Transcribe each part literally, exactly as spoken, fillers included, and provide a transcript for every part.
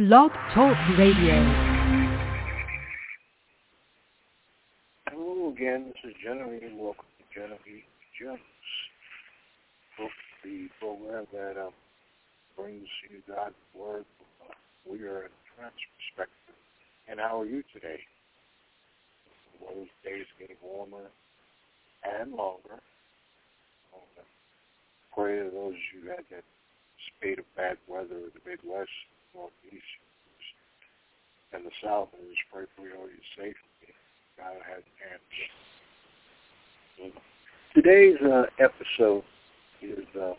Blog Talk Radio. Hello again, this is Genevieve. Welcome to Genevieve Gems, the program that um, brings you God's Word from uh, we are in Trance perspective. And how are you today? Well, these days getting warmer and longer. I pray to those of you who had that spate of bad weather in the Midwest, Northeast, and the South, and just pray for all your safety. God has answered. Today's uh, episode is uh,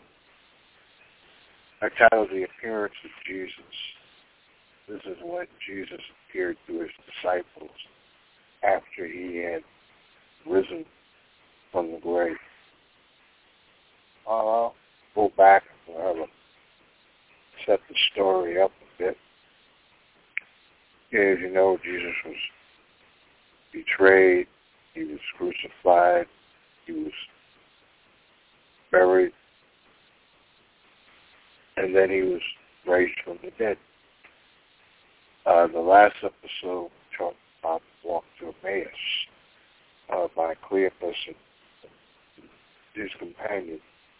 I titled The Appearance of Jesus. This is when Jesus appeared to his disciples after he had risen from the grave. I'll go back and uh, set the story up a bit. As you know, Jesus was betrayed, he was crucified, he was buried, and then he was raised from the dead. Uh, the last episode talked about the walk to Emmaus uh, by Cleopas and his companion.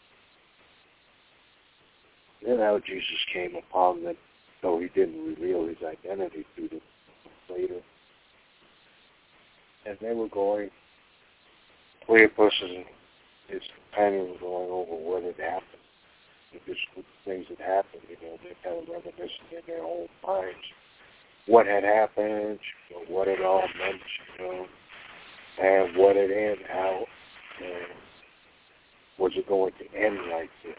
Then how Jesus came upon them, though he didn't reveal his identity to them later. And they were going, Cleopas and his companion were going over what had happened. Just things that happened, you know, they kind of reminiscing in their own minds what had happened, you know, what it all meant, you know, and what it ended, how, and was it going to end like this?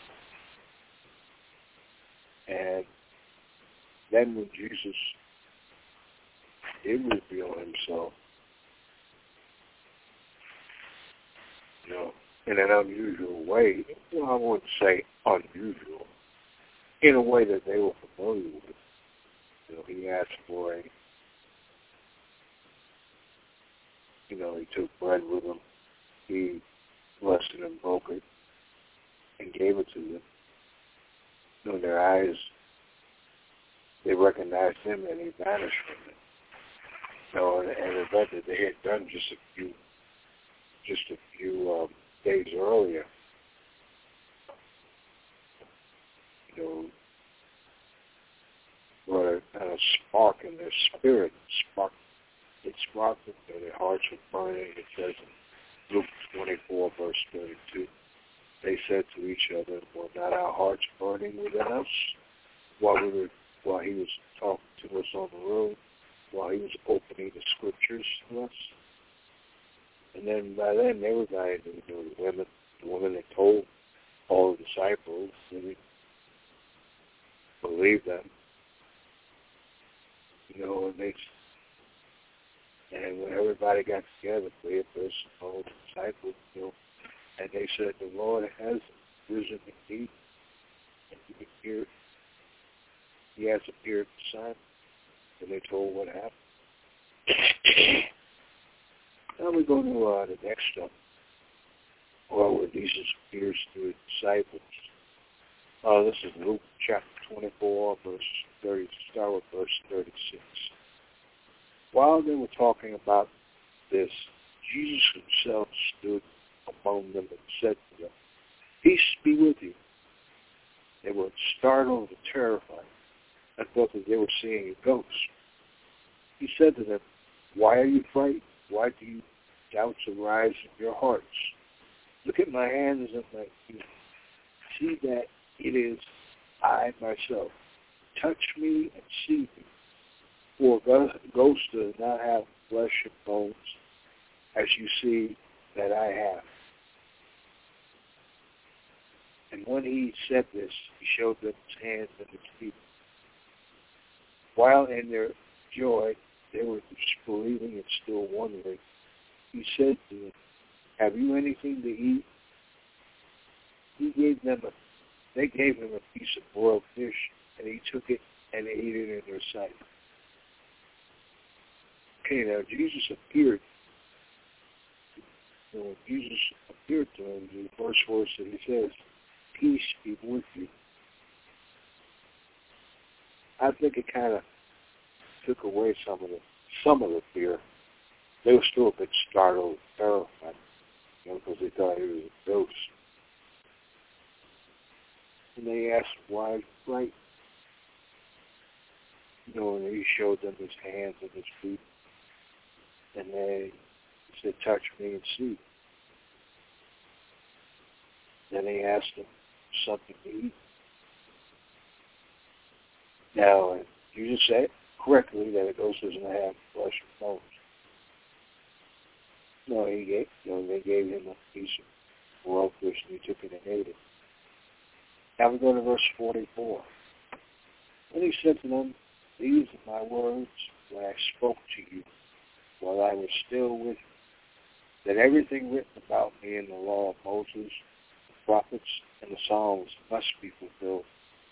And then when Jesus did reveal himself, you know, in an unusual way, well, I wouldn't say unusual, in a way that they were familiar with. You know, he asked for a, you know, he took bread with him, he blessed it and broke it, and gave it to them. You know, their eyes, they recognized him and he vanished from them. You know, and an event that they had done just a few, just a few um, days earlier. You know, brought a kind of spark in their spirit. Spark, it sparked them, and their hearts were burning. It says in Luke twenty-four, verse thirty-two, they said to each other, "Were not our hearts burning within us while we were, while he was talking to us on the road, while he was opening the scriptures to us?" And then by then they were guys, you know, the women, the women that told all the disciples, they believed them. You know, and they, and when everybody got together, Cleopas, all the disciples, you know, and they said, "The Lord has risen indeed, and he appeared, he has appeared to Simon." And they told what happened. Now we go to uh, the next step, well, where Jesus appears to his disciples. Uh, this is Luke chapter twenty-four, verse thirty, start with verse thirty-six. While they were talking about this, Jesus himself stood among them and said to them, "Peace be with you." They were startled and terrified and thought that they were seeing a ghost. He said to them, "Why are you frightened? Why do you doubts arise in your hearts? Look at my hands and my feet. See that it is I myself. Touch me and see me. For a ghost does not have flesh and bones, as you see that I have." And when he said this, he showed them his hands and his feet. While in their joy they were disbelieving and still wondering, he said to them, "Have you anything to eat?" He gave them a, they gave him a piece of boiled fish, and he took it and ate it in their sight. Okay, now Jesus appeared. And when Jesus appeared to him, the first verse that he says, "Peace be with you." I think it kind of took away some of the some of the fear. They were still a bit startled, terrified, you know, because they thought he was a ghost. And they asked why, right? You know, and he showed them his hands and his feet. And they said, touch me and see. Then he asked them something to eat. Now, you just said correctly that a ghost doesn't have flesh and bones. No, he gave, you know, they gave him a piece of raw fish and he took it and ate it. Now we go to verse forty-four. And he said to them, these are my words that I spoke to you while I was still with you, that everything written about me in the law of Moses, the prophets, and the Psalms must be fulfilled.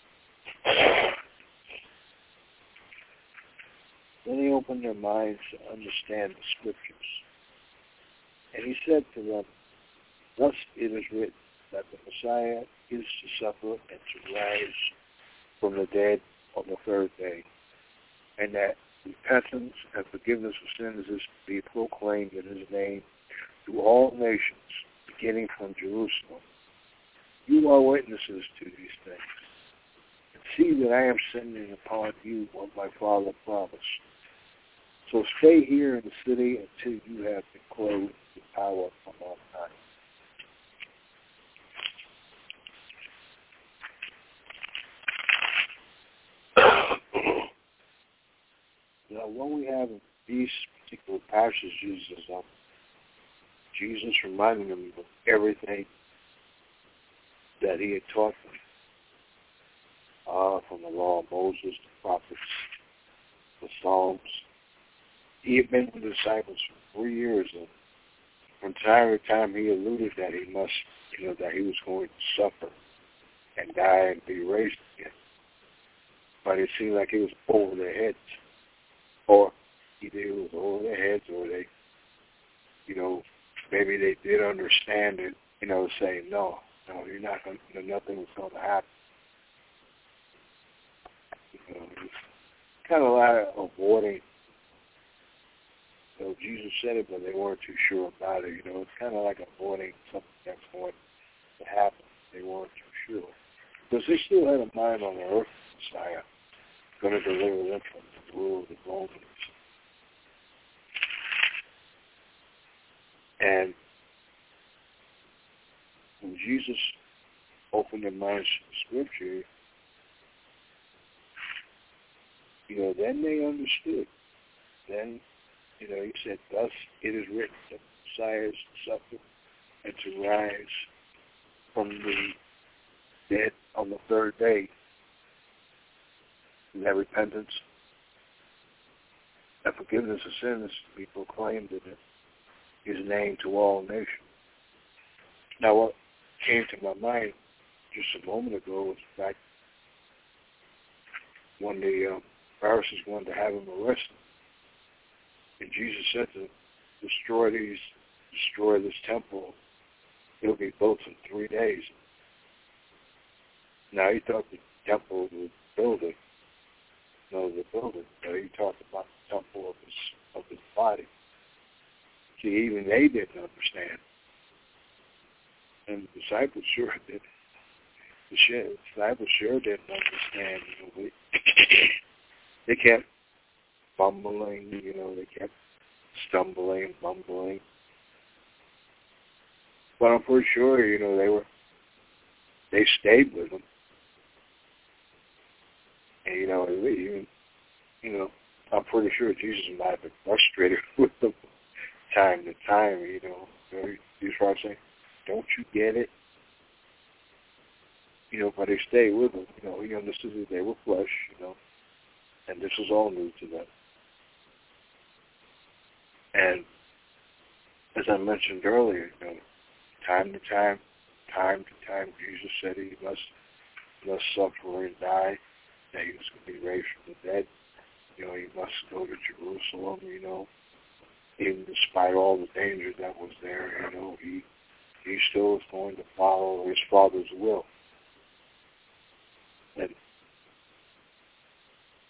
Then he opened their minds to understand the Scriptures. And he said to them, thus it is written that the Messiah is to suffer and to rise from the dead on the third day, and that repentance and forgiveness of sins is to be proclaimed in his name to all nations, beginning from Jerusalem. You are witnesses to these things. And see that I am sending upon you what my Father promised. So stay here in the city until you have been clothed with power from on high. Now, when we have these particular passages, um, Jesus reminding them of everything that he had taught them, uh, from the law of Moses, the prophets, the Psalms. He had been with the disciples for three years, and from time to time he alluded that he must, you know, that he was going to suffer and die and be raised again. But it seemed like it was over their heads. Or either it was over their heads or they, you know, maybe they did understand it, you know, saying, no, no, you're not going to, nothing was going to happen. You know, it's kind of a lot of avoiding. You know, Jesus said it, but they weren't too sure about it. You know, it's kind of like avoiding something that's going to happen. They weren't too sure. Because they still had a mind on the earth, Messiah, going to deliver them from the rule of the Romans. And when Jesus opened their minds to the Scripture, you know, then they understood. Then, you know, he said, thus it is written that the Messiah is to suffer and to rise from the dead on the third day. And that repentance and forgiveness of sins to be proclaimed in his name to all nations. Now, what came to my mind just a moment ago was the fact when the um, Pharisees wanted to have him arrested, and Jesus said to them, destroy these, destroy this temple. It'll be built in three days. Now, he thought the temple was the building. No, the building. You know, he talked about the temple of his of his body. See, even they didn't understand, and the disciples sure did. The disciples sure didn't understand. You know, they, they kept fumbling. You know, they kept stumbling, mumbling. But I'm pretty sure, you know, they were. They stayed with him. And, you know, even, you know, I'm pretty sure Jesus might have been frustrated with them time to time, you know. You know, you know what I'm saying? Don't you get it? You know, but they stayed with him. You know, he understood that they were flesh, you know, and this was all new to them. And as I mentioned earlier, you know, time to time, time to time, Jesus said he must, must suffer and die, that he was going to be raised from the dead. You know, he must go to Jerusalem, you know. Even despite all the danger that was there, you know, he he still was going to follow his Father's will. And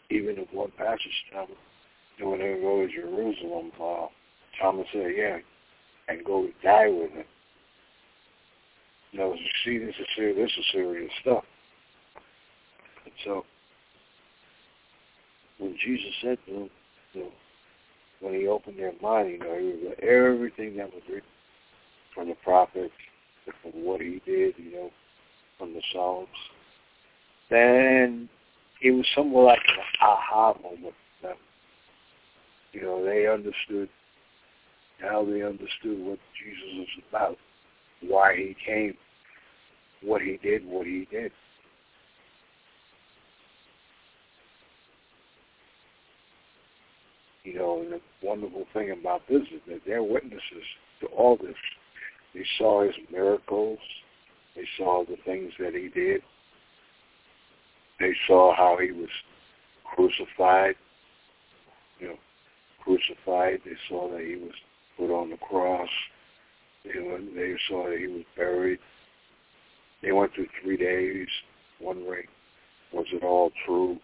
even in one passage, Thomas, when they go to Jerusalem, uh, Thomas said, yeah, and go die with him. You know, you see, this is serious, this is serious stuff. And so, when Jesus said to them, you know, when he opened their mind, you know, he was everything that was written from the prophets, from what he did, you know, from the Psalms. Then it was somewhat like an aha moment for them. You know, they understood, now they understood what Jesus was about, why he came, what he did, what he did. You know, and the wonderful thing about this is that they're witnesses to all this. They saw his miracles. They saw the things that he did. They saw how he was crucified, you know, crucified. They saw that he was put on the cross. They, went, they saw that he was buried. They went through three days wondering, was it all true?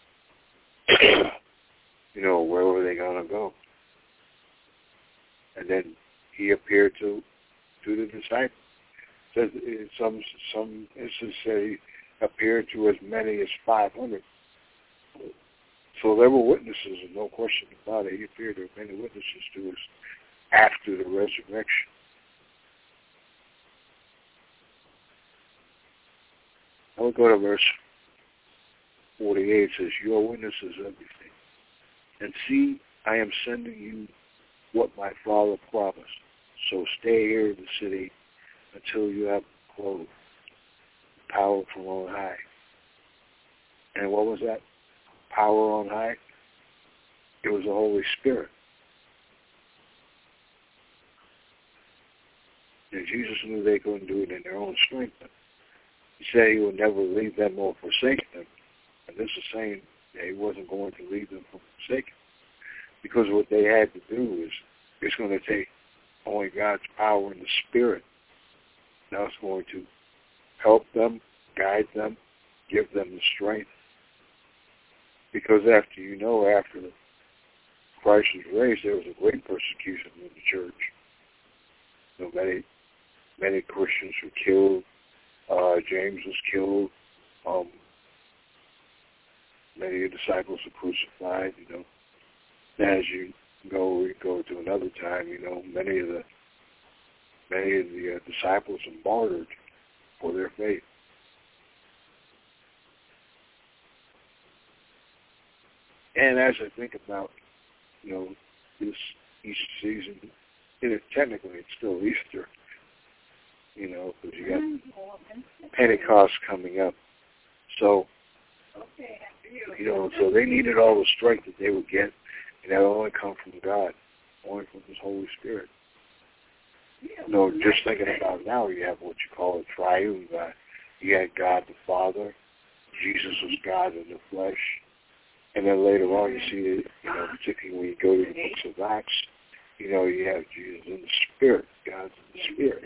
You know, where were they going to go? And then he appeared to to the disciples. Says in some some instances he appeared to as many as five hundred. So there were witnesses, and no question about it. He appeared to many witnesses to us after the resurrection. I will go to verse forty-eight. It says, "Your witness is everything. And see, I am sending you what my Father promised. So stay here in the city until you have clothed power from on high." And what was that power on high? It was the Holy Spirit. And Jesus knew they couldn't do it in their own strength. He said he would never leave them or forsake them. And this is saying that he wasn't going to leave them or forsake them. Because what they had to do is, it's going to take only God's power and the Spirit. Now it's going to help them, guide them, give them the strength. Because after, you know, after Christ was raised, there was a great persecution in the church. You know, many, many Christians were killed. Uh, James was killed. Um, many of the disciples were crucified, you know. As you go, we go to another time, you know, many of the many of the uh, disciples were martyred for their faith. And as I think about, you know, this Easter season, you know, technically it's still Easter, you know, because you got Pentecost coming up. So, you know, so they needed all the strength that they would get, and that only come from God, only from His Holy Spirit. You know, just thinking about now, you have what you call a triune God. You had God the Father. Jesus was God in the flesh. And then later on, you see it, you know, particularly when you go to the books of Acts, you know, you have Jesus in the Spirit, God's in the Spirit.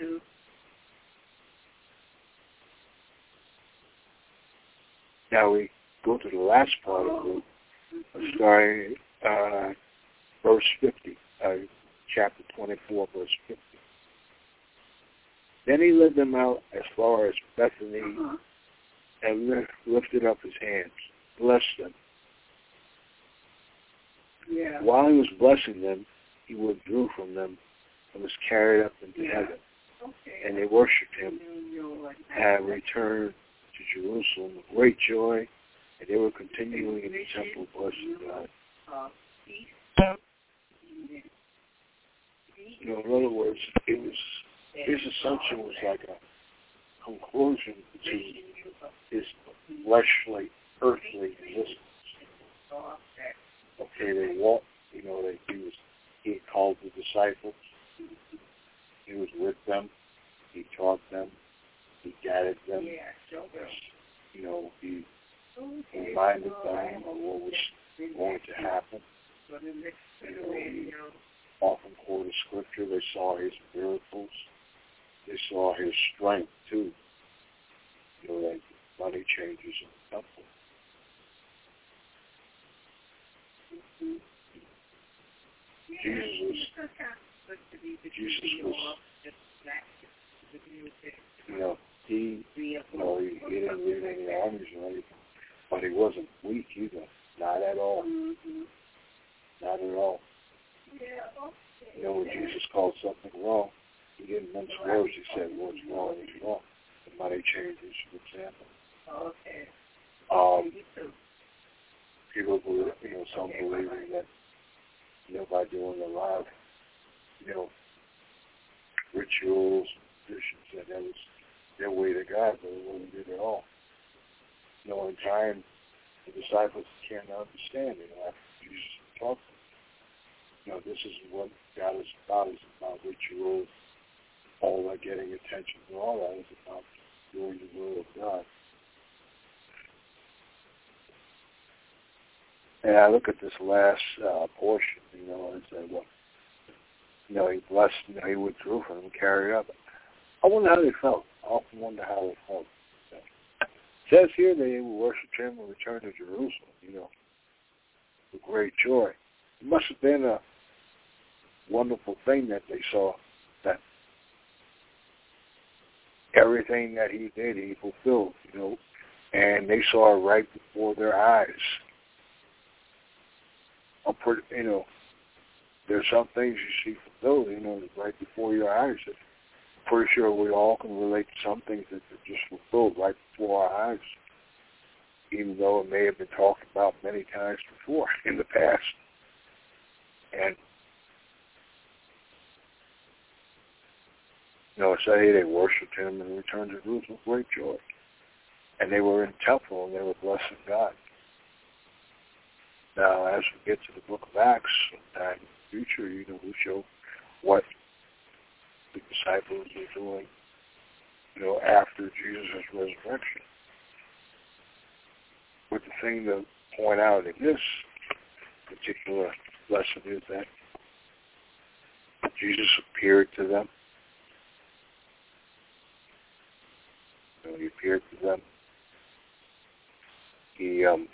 Now we go to the last part of Luke, starting uh, verse fifty, uh, chapter twenty-four, verse fifty. Then he led them out as far as Bethany and lifted up his hands, blessed them. Yeah. While he was blessing them, he withdrew from them and was carried up into yeah. heaven. Okay. And they worshipped him and returned to Jerusalem with great joy, and they were continuing in the temple blessing God. You know, in other words, it was his assumption was like a conclusion to his fleshly, earthly existence. Okay, they walked, you know, they, he was, he called the disciples. He was with them. He taught them. He guided them. You know, he reminded them of what was going to happen. You know, he often quoted scripture. They saw his miracles. They saw his strength, too. You know, like money changes in the temple. Jesus was, Jesus was, you know, he, you know, he, he didn't lead any armies or anything, but he wasn't weak either. Not at all. Not at all. You know, when Jesus called something wrong, he didn't mince words. He said, what's wrong is wrong. The money changers, for example. Okay. Um, people believe, you know, some believing that, you know, by doing a lot of, you know, rituals, traditions, that that was their way to God, but it wasn't good at all. You know, in time, the disciples can't understand it. After Jesus talked to them, you know, this is what God is about. It's about rituals, all that getting attention and all that is about doing the will of God. And I look at this last uh, portion, you know, and say, well, you know, he blessed, you know, he withdrew from them and carried up. I wonder how they felt. I often wonder how they felt. It says here they worshiped him and returned to Jerusalem, you know, with great joy. It must have been a wonderful thing that they saw, that everything that he did, he fulfilled, you know, and they saw it right before their eyes. I'm pretty, you know, there's some things you see fulfilled, you know, right before your eyes. I'm pretty sure we all can relate to some things that are just fulfilled right before our eyes, even though it may have been talked about many times before in the past. And, you know, say they worshipped him and returned to Jerusalem with great joy. And they were in the temple and they were blessing God. Now, as we get to the book of Acts, sometime in the future, you know, we'll show what the disciples are doing, you know, after Jesus' resurrection. But the thing to point out in this particular lesson is that Jesus appeared to them. You know, he appeared to them. He, um,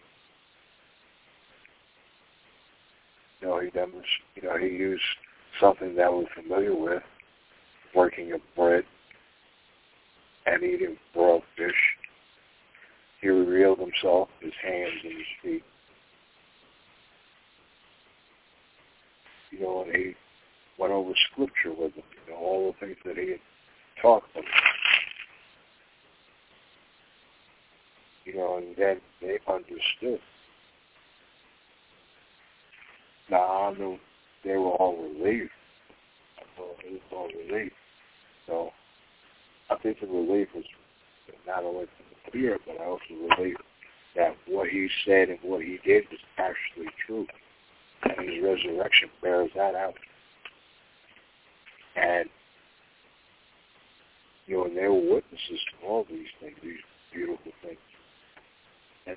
you know, he demonstrated, you know, he used something that we're familiar with, breaking of bread and eating broiled fish. He revealed himself, his hands and his feet. You know, and he went over scripture with them, you know, all the things that he had talked about. You know, and then they understood. Now, I knew they were all relieved. I thought it was all relief. So, I think the relief was not only from the fear, but also relief that what he said and what he did was actually true. And his resurrection bears that out. And, you know, and they were witnesses to all these things, these beautiful things. And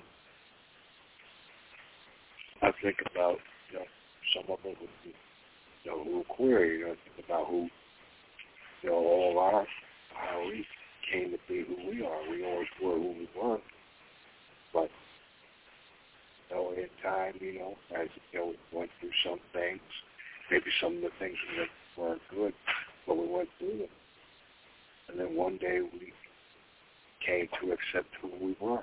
I think about, you know, some of them would be, you know, who query, you know, think about who, you know, all our, how we came to be who we are. We always were who we were. But, you know, in time, you know, as, you know, we went through some things, maybe some of the things weren't good, but we went through them. And then one day we came to accept who we were.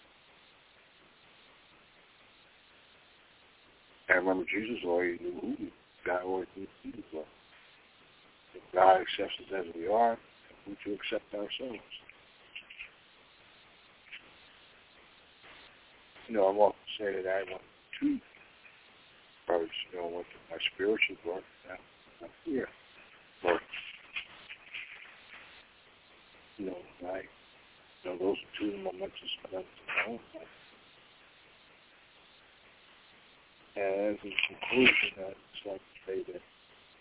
I remember Jesus already knew who we were. God always knew who we were. If God accepts us as we are, we to accept ourselves. You know, I'm often say that I went to first, you know, went to my spiritual work, now I'm here. But, you know, I, you know, those are two momentous events in my own life. And as a conclusion, I'd just like to say that,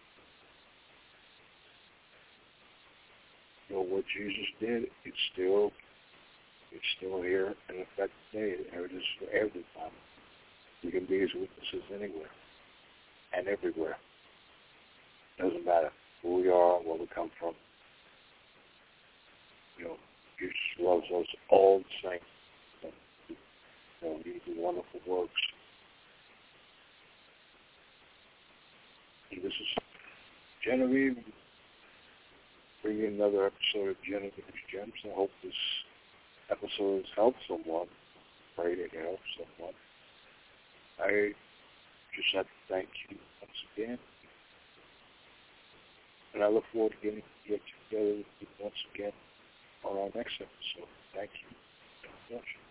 you know, what Jesus did, it's still, it's still here in effect today. It is for everybody. We can be his witnesses anywhere and everywhere. Doesn't matter who we are, where we come from. You know, Jesus loves us all the same. You know, he did wonderful works. Genevieve, bring you another episode of Genevieve's Gems. I hope this episode has helped someone. Pray it helps someone. I just have to thank you once again. And I look forward to getting to get together with you once again on our next episode. Thank you so much.